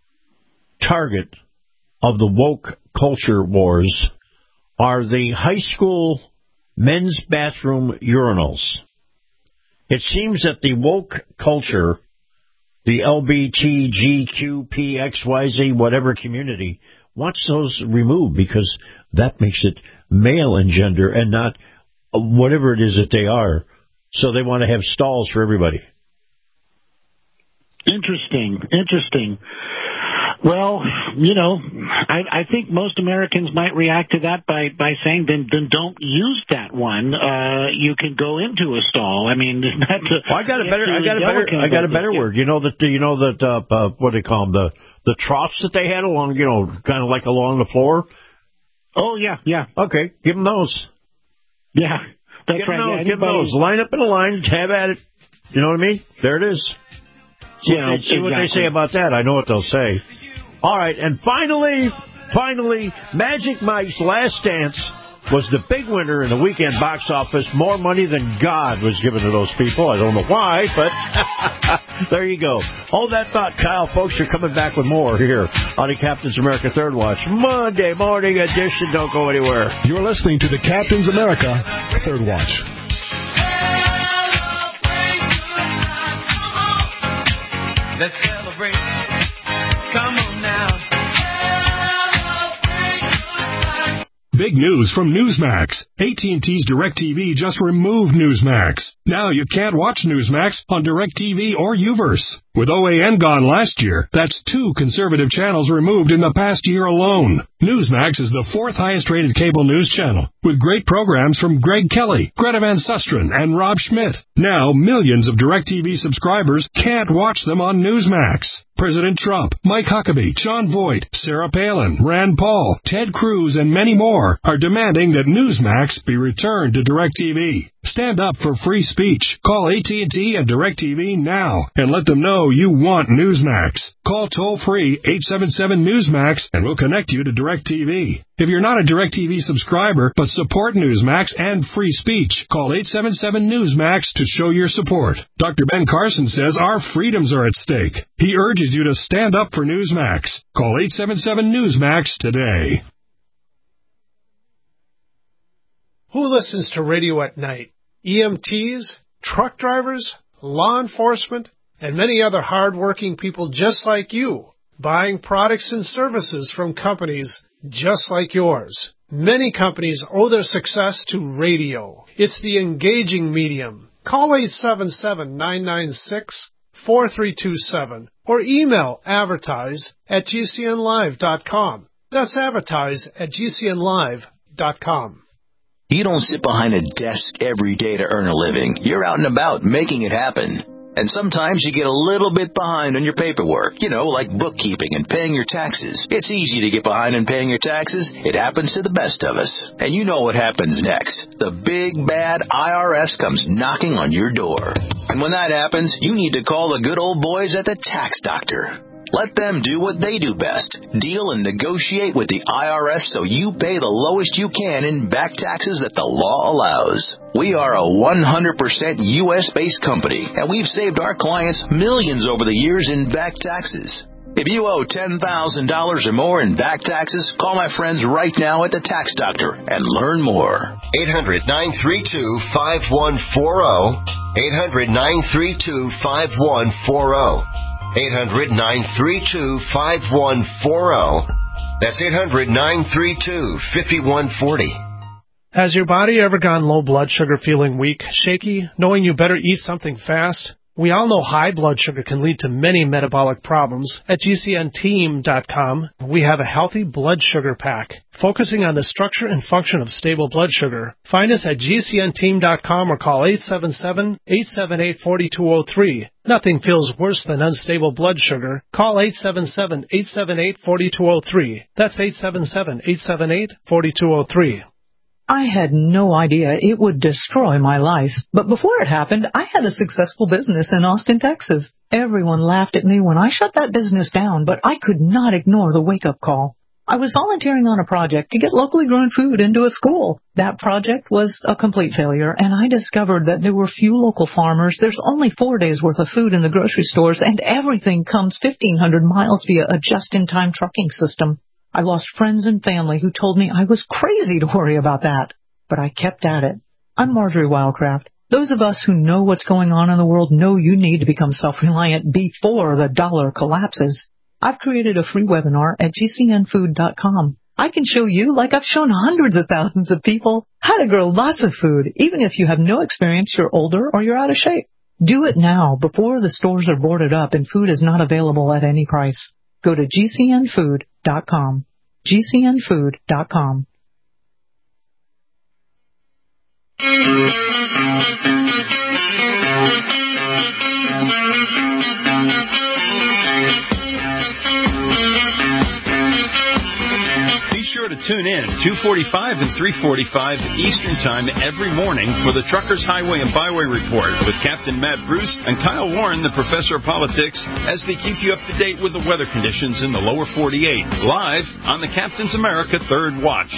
target of the woke culture wars are the high school men's bathroom urinals. It seems that the woke culture, the L G B T Q P X Y Z, whatever community, wants those removed because that makes it male in gender and not whatever it is that they are. So they want to have stalls for everybody. Interesting, interesting. Well, you know, I, I think most Americans might react to that by, by saying, then then don't use that one. Uh, you can go into a stall. I mean, not to, well, I got a better, I got a better, I got a better word. You know that, you know that, uh, uh, what do they call them? The the troughs that they had along, you know, kind of like along the floor. Oh yeah, yeah. Okay, give them those. Yeah, that's give right. Them those, yeah, give them those. Line up in a line. Have at it. You know what I mean? There it is. See, well, see exactly. what they say about that. I know what they'll say. All right, and finally, finally, Magic Mike's Last Dance was the big winner in the weekend box office. More money than God was given to those people. I don't know why, but there you go. Hold that thought, Kyle. Folks, you're coming back with more here on the Captain's America Third Watch Monday morning edition. Don't go anywhere. You're listening to the Captain's America Third Watch. Let's celebrate. Come on now. Big news from Newsmax. A T and T's DirecTV just removed Newsmax. Now you can't watch Newsmax on DirecTV or Uverse. With O A N gone last year, that's two conservative channels removed in the past year alone. Newsmax is the fourth highest-rated cable news channel, with great programs from Greg Kelly, Greta Van Susteren, and Rob Schmidt. Now, millions of DirecTV subscribers can't watch them on Newsmax. President Trump, Mike Huckabee, John Voight, Sarah Palin, Rand Paul, Ted Cruz, and many more are demanding that Newsmax be returned to DirecTV. Stand up for free speech. Call A T and T and DirecTV now and let them know you want Newsmax. Call toll-free eight seven seven Newsmax and we'll connect you to DirecTV. If you're not a DirecTV subscriber but support Newsmax and free speech, call eight seven seven Newsmax to show your support. Doctor Ben Carson says our freedoms are at stake. He urges you to stand up for Newsmax. Call eight seven seven Newsmax today. Who listens to radio at night? E M Ts, truck drivers, law enforcement, and many other hard-working people just like you, buying products and services from companies just like yours. Many companies owe their success to radio. It's the engaging medium. Call eight seven seven, nine nine six, four three two seven or email advertise at g c n live dot com. That's advertise at g c n live dot com. You don't sit behind a desk every day to earn a living. You're out and about making it happen. And sometimes you get a little bit behind on your paperwork, you know, like bookkeeping and paying your taxes. It's easy to get behind in paying your taxes. It happens to the best of us. And you know what happens next. The big, bad I R S comes knocking on your door. And when that happens, you need to call the good old boys at the Tax Doctor. Let them do what they do best. Deal and negotiate with the I R S so you pay the lowest you can in back taxes that the law allows. We are a one hundred percent U S-based company, and we've saved our clients millions over the years in back taxes. If you owe ten thousand dollars or more in back taxes, call my friends right now at the Tax Doctor and learn more. eight hundred, nine three two, five one four zero. eight hundred, nine three two, five one four zero. eight hundred, nine three two, five one four zero. That's eight hundred, nine three two, five one four zero. Has your body ever gone low blood sugar, feeling weak, shaky, knowing you better eat something fast? We all know high blood sugar can lead to many metabolic problems. At G C N team dot com, we have a healthy blood sugar pack, focusing on the structure and function of stable blood sugar. Find us at G C N team dot com or call eight seven seven, eight seven eight, four two zero three. Nothing feels worse than unstable blood sugar. Call eight seven seven, eight seven eight, four two zero three. That's eight seven seven, eight seven eight, four two zero three. I had no idea it would destroy my life. But before it happened, I had a successful business in Austin, Texas. Everyone laughed at me when I shut that business down, but I could not ignore the wake-up call. I was volunteering on a project to get locally grown food into a school. That project was a complete failure, and I discovered that there were few local farmers. There's only four days' worth of food in the grocery stores, and everything comes fifteen hundred miles via a just-in-time trucking system. I lost friends and family who told me I was crazy to worry about that. But I kept at it. I'm Marjorie Wildcraft. Those of us who know what's going on in the world know you need to become self-reliant before the dollar collapses. I've created a free webinar at G C N food dot com. I can show you, like I've shown hundreds of thousands of people, how to grow lots of food, even if you have no experience, you're older, or you're out of shape. Do it now, before the stores are boarded up and food is not available at any price. Go to G C N food dot com. G C N food dot com. Be sure to tune in two forty-five and three forty-five Eastern Time every morning for the Truckers Highway and Byway Report with Captain Matt Bruce and Kyle Warren, the Professor of Politics, as they keep you up to date with the weather conditions in the lower forty-eight, live on the Captain's America Third Watch.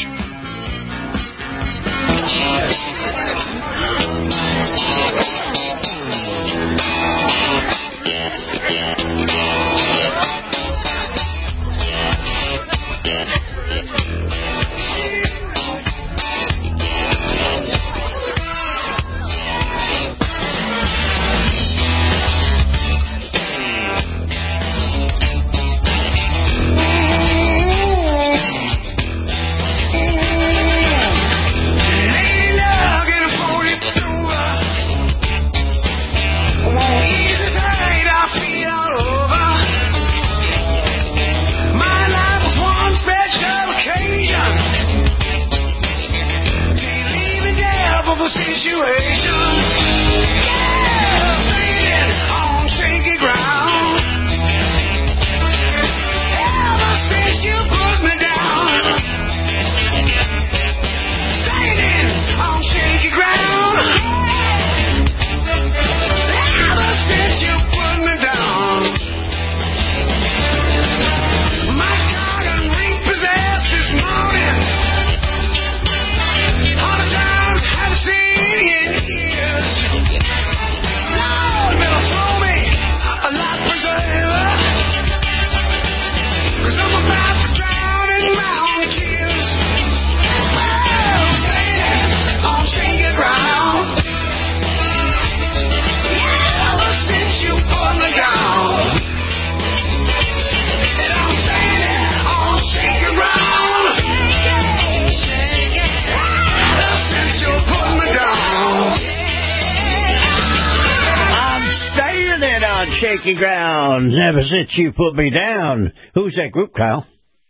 shaky ground. Never since you put me down. Who's that group, Kyle?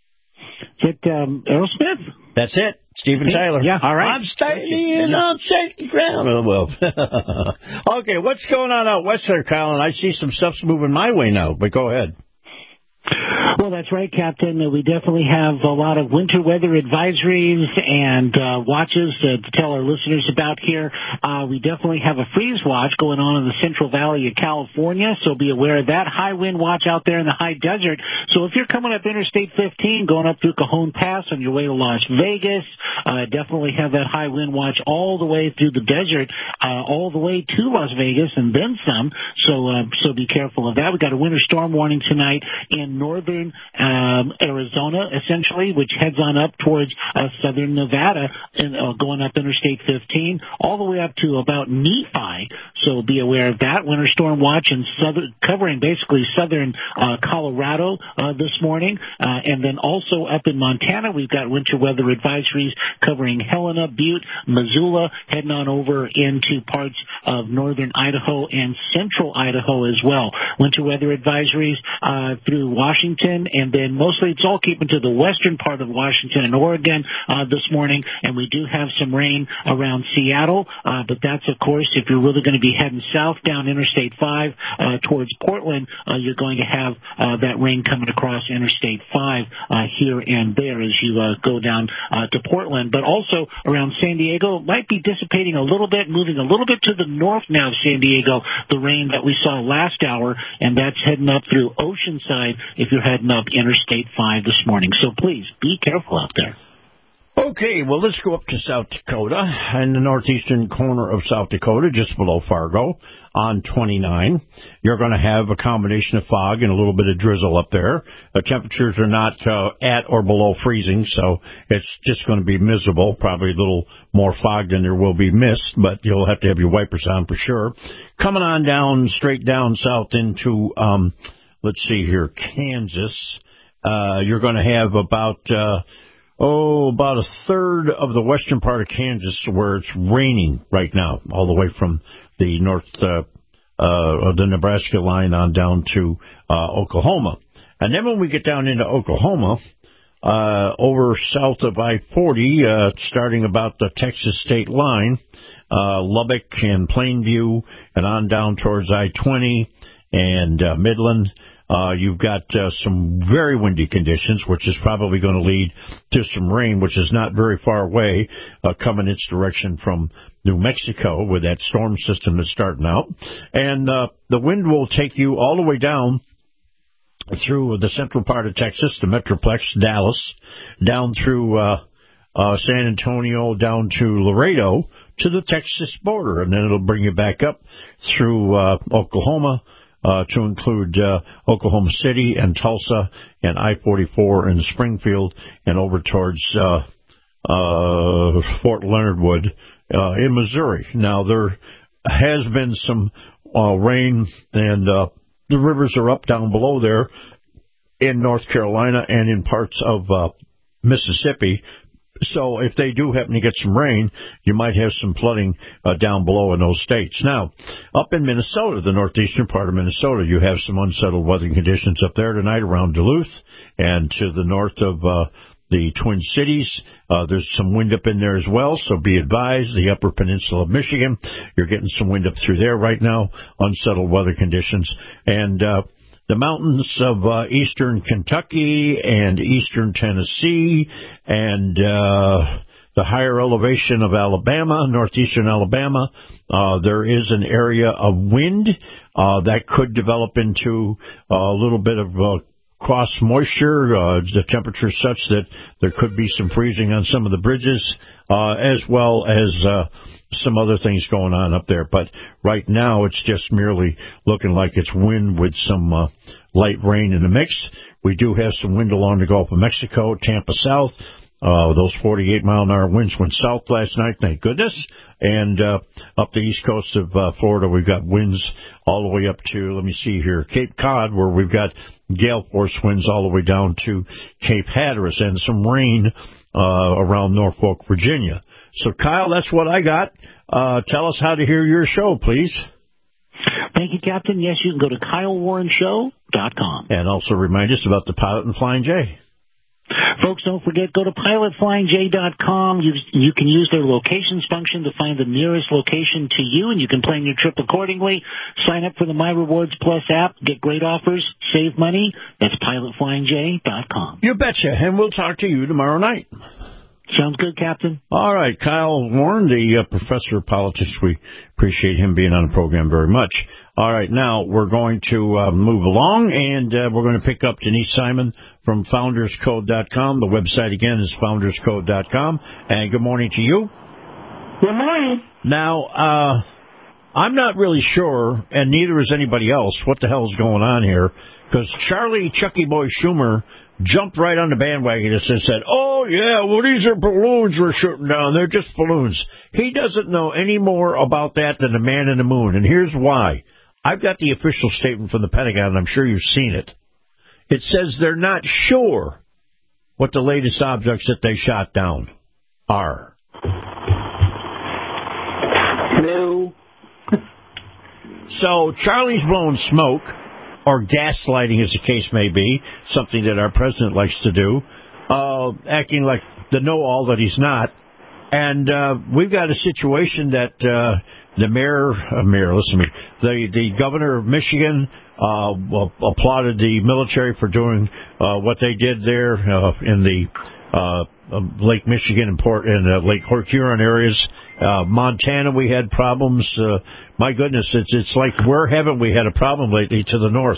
Is it um, Aerosmith? That's it. Steven Tyler. Yeah, all right. I'm standing on shaky ground. Oh, well. Okay, what's going on out west there, Kyle? And I see some stuff's moving my way now, but go ahead. Well, that's right, Captain. We definitely have a lot of winter weather advisories and uh, watches to, to tell our listeners about here. Uh, we definitely have a freeze watch going on in the Central Valley of California, so be aware of that. High wind watch out there in the high desert. So if you're coming up Interstate fifteen, going up through Cajon Pass on your way to Las Vegas, uh, definitely have that high wind watch all the way through the desert, uh, all the way to Las Vegas and then some. So, uh, so be careful of that. We got a winter storm warning tonight in northern um, Arizona, essentially, which heads on up towards uh, southern Nevada and uh, going up Interstate fifteen, all the way up to about Nephi. So be aware of that. Winter storm watch in southern, covering basically southern uh, Colorado uh, this morning, uh, and then also up in Montana, we've got winter weather advisories covering Helena, Butte, Missoula, heading on over into parts of northern Idaho and central Idaho as well. Winter weather advisories uh, through Washington, and then mostly it's all keeping to the western part of Washington and Oregon uh, this morning, and we do have some rain around Seattle, uh, but that's, of course, if you're really going to be heading south down Interstate five uh, towards Portland, uh, you're going to have uh, that rain coming across Interstate five uh, here and there as you uh, go down uh, to Portland, but also around San Diego. It might be dissipating a little bit, moving a little bit to the north now of San Diego, the rain that we saw last hour, and that's heading up through Oceanside if you're heading up Interstate five this morning. So please be careful out there. Okay, well, let's go up to South Dakota, in the northeastern corner of South Dakota, just below Fargo, on twenty-nine. You're going to have a combination of fog and a little bit of drizzle up there. The temperatures are not uh, at or below freezing, so it's just going to be miserable, probably a little more fog than there will be mist, but you'll have to have your wipers on for sure. Coming on down, straight down south into, um, let's see here, Kansas, uh, you're going to have about... Uh, Oh, about a third of the western part of Kansas where it's raining right now, all the way from the north, uh, uh, of the Nebraska line on down to, uh, Oklahoma. And then when we get down into Oklahoma, uh, over south of I forty, uh, starting about the Texas state line, uh, Lubbock and Plainview and on down towards I twenty and, uh, Midland. Uh, you've got uh, some very windy conditions, which is probably going to lead to some rain, which is not very far away, uh, coming its direction from New Mexico with that storm system that's starting out. And uh, the wind will take you all the way down through the central part of Texas, the Metroplex, Dallas, down through uh, uh, San Antonio, down to Laredo, to the Texas border. And then it'll bring you back up through uh, Oklahoma, Uh, to include uh, Oklahoma City and Tulsa and I forty-four and Springfield and over towards uh, uh, Fort Leonard Wood uh, in Missouri. Now, there has been some uh, rain, and uh, the rivers are up down below there in North Carolina and in parts of uh, Mississippi. So if they do happen to get some rain, you might have some flooding uh, down below in those states. Now, up in Minnesota, the northeastern part of Minnesota, you have some unsettled weather conditions up there tonight around Duluth and to the north of uh, the Twin Cities. Uh, there's some wind up in there as well, so be advised. The upper peninsula of Michigan, you're getting some wind up through there right now, unsettled weather conditions. And uh the mountains of uh, eastern Kentucky and eastern Tennessee and uh, the higher elevation of Alabama, northeastern Alabama, uh, there is an area of wind uh, that could develop into a little bit of uh, cross moisture. Uh, the temperature is such that there could be some freezing on some of the bridges, uh, as well as uh, some other things going on up there. But right now it's just merely looking like it's wind with some uh, light rain in the mix. We do have some wind along the Gulf of Mexico, Tampa south. Uh, those forty-eight mile an hour winds went south last night, thank goodness. And uh, up the east coast of uh, Florida, we've got winds all the way up to, let me see here, Cape Cod, where we've got gale force winds all the way down to Cape Hatteras and some rain Uh, around Norfolk, Virginia. So, Kyle, that's what I got. Uh, tell us how to hear your show, please. Thank Thank you, Captain. Yes, you can go to Kyle Warren Show dot com. And also remind us about the Pilot and Flying J. Folks, don't forget, go to Pilot Flying J dot com. You, you can use their locations function to find the nearest location to you, and you can plan your trip accordingly. Sign up for the My Rewards Plus app, get great offers, save money. That's Pilot Flying J dot com. You betcha, and we'll talk to you tomorrow night. Sounds good, Captain. All right, Kyle Warren, the uh, professor of politics. We appreciate him being on the program very much. All right, now we're going to uh, move along, and uh, we're going to pick up Denise Simon from Founders Code dot com. The website, again, is Founders Code dot com. And good morning to you. Good morning. Now, uh, I'm not really sure, and neither is anybody else, what the hell is going on here, because Charlie Chucky Boy Schumer jumped right on the bandwagon and said, oh, yeah, well, these are balloons we're shooting down. They're just balloons. He doesn't know any more about that than the man in the moon, and here's why. I've got the official statement from the Pentagon, and I'm sure you've seen it. It says they're not sure what the latest objects that they shot down are. No. So Charlie's blowing smoke, or gaslighting as the case may be, something that our president likes to do, uh, acting like the know-all that he's not. And uh, we've got a situation that uh, the mayor, uh, mayor, listen to me, the, the governor of Michigan uh, applauded the military for doing uh, what they did there uh, in the uh, Lake Michigan and Port and uh, Lake Huron areas. Uh, Montana, we had problems. Uh, my goodness, it's it's like where haven't we had a problem lately to the north?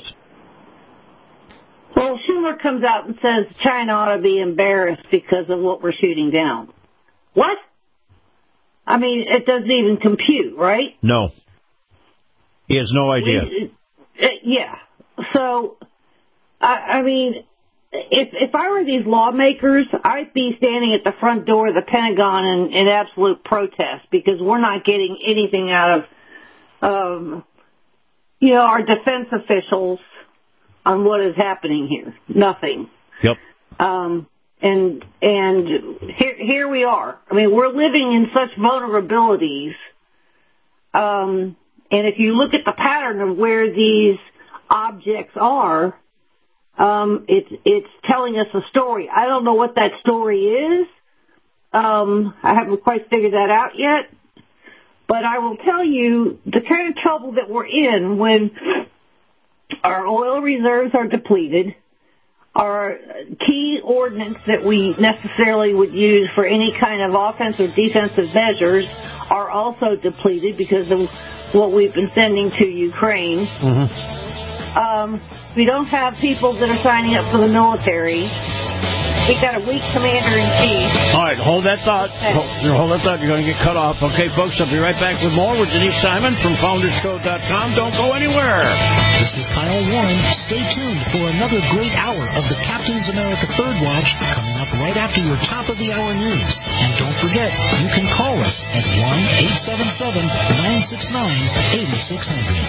Well, Schumer comes out and says China ought to be embarrassed because of what we're shooting down. What? I mean, it doesn't even compute, right? No. He has no idea. We, uh, yeah. So, I, I mean, if if I were these lawmakers, I'd be standing at the front door of the Pentagon in, in absolute protest because we're not getting anything out of, um, you know, our defense officials on what is happening here. Nothing. Yep. Um, and and here here we are. I mean, we're living in such vulnerabilities. Um, and if you look at the pattern of where these objects are, um, it's it's telling us a story. I don't know what that story is. Um, I haven't quite figured that out yet. But I will tell you the kind of trouble that we're in when our oil reserves are depleted, our key ordnance that we necessarily would use for any kind of offensive defensive measures are also depleted because of what we've been sending to Ukraine. Mm-hmm. Um, we don't have people that are signing up for the military. We've got a weak commander-in-chief. All right, hold that thought. Hold, hold that thought. You're going to get cut off. Okay, folks, I'll be right back with more with Denise Simon from Founders Code dot com. Don't go anywhere. This is Kyle Warren. Stay tuned for another great hour of the Captain's America Third Watch coming up right after your top-of-the-hour news. And don't forget, you can call us at one eight seven seven, nine six nine, eight six zero zero.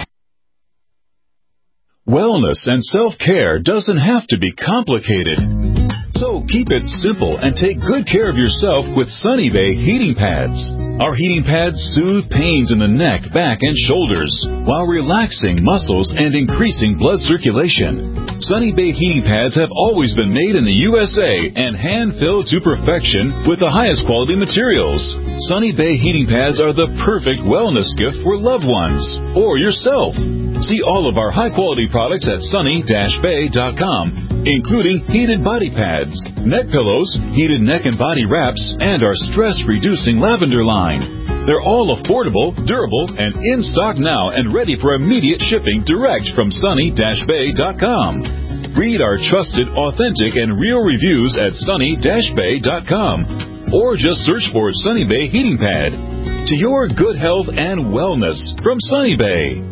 Wellness and self-care doesn't have to be complicated. So keep it simple and take good care of yourself with Sunny Bay heating pads. Our heating pads soothe pains in the neck, back, and shoulders while relaxing muscles and increasing blood circulation. Sunny Bay heating pads have always been made in the U S A and hand-filled to perfection with the highest quality materials. Sunny Bay heating pads are the perfect wellness gift for loved ones or yourself. See all of our high-quality products at sunny dash bay dot com, including heated body pads, neck pillows, heated neck and body wraps, and our stress-reducing lavender line. They're all affordable, durable, and in stock now and ready for immediate shipping direct from sunny dash bay dot com. Read our trusted, authentic, and real reviews at sunny dash bay dot com or just search for Sunny Bay Heating Pad. To your good health and wellness from Sunny Bay.